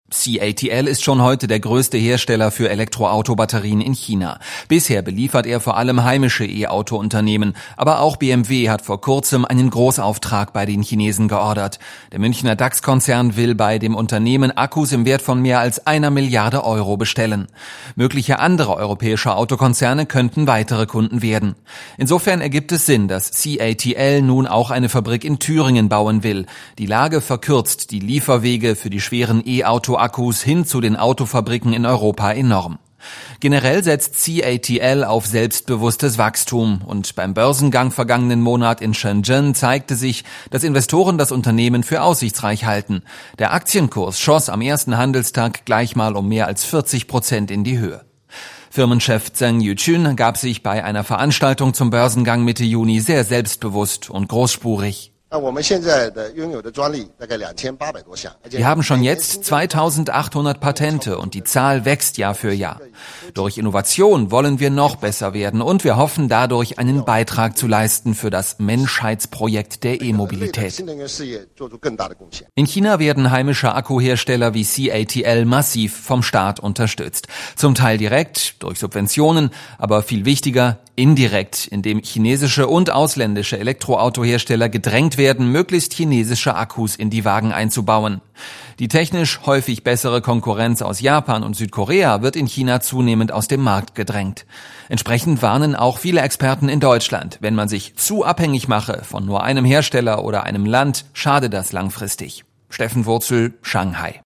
CATL ist schon heute der größte Hersteller für Elektroautobatterien in China. Bisher beliefert er vor allem heimische E-Auto-Unternehmen, aber auch BMW hat vor kurzem einen Großauftrag bei den Chinesen geordert. Der Münchner DAX-Konzern will bei dem Unternehmen Akkus im Wert von mehr als 1 Milliarde Euro bestellen. Mögliche andere europäische Autokonzerne könnten weitere Kunden werden. Insofern ergibt es Sinn, dass CATL nun auch eine Fabrik in Thüringen bauen will. Die Lage verkürzt die Lieferwege für die schweren E-Auto-Akkus hin zu den Autofabriken in Europa enorm. Generell setzt CATL auf selbstbewusstes Wachstum und beim Börsengang vergangenen Monat in Shenzhen zeigte sich, dass Investoren das Unternehmen für aussichtsreich halten. Der Aktienkurs schoss am ersten Handelstag gleich mal um mehr als 40% in die Höhe. Firmenchef Zheng Yuqun gab sich bei einer Veranstaltung zum Börsengang Mitte Juni sehr selbstbewusst und großspurig. Wir haben schon jetzt 2800 Patente und die Zahl wächst Jahr für Jahr. Durch Innovation wollen wir noch besser werden und wir hoffen dadurch einen Beitrag zu leisten für das Menschheitsprojekt der E-Mobilität. In China werden heimische Akkuhersteller wie CATL massiv vom Staat unterstützt. Zum Teil direkt durch Subventionen, aber viel wichtiger indirekt, indem chinesische und ausländische Elektroautohersteller gedrängt werden, möglichst chinesische Akkus in die Wagen einzubauen. Die technisch häufig bessere Konkurrenz aus Japan und Südkorea wird in China zunehmend aus dem Markt gedrängt. Entsprechend warnen auch viele Experten in Deutschland, wenn man sich zu abhängig mache von nur einem Hersteller oder einem Land, schade das langfristig. Steffen Wurzel, Shanghai.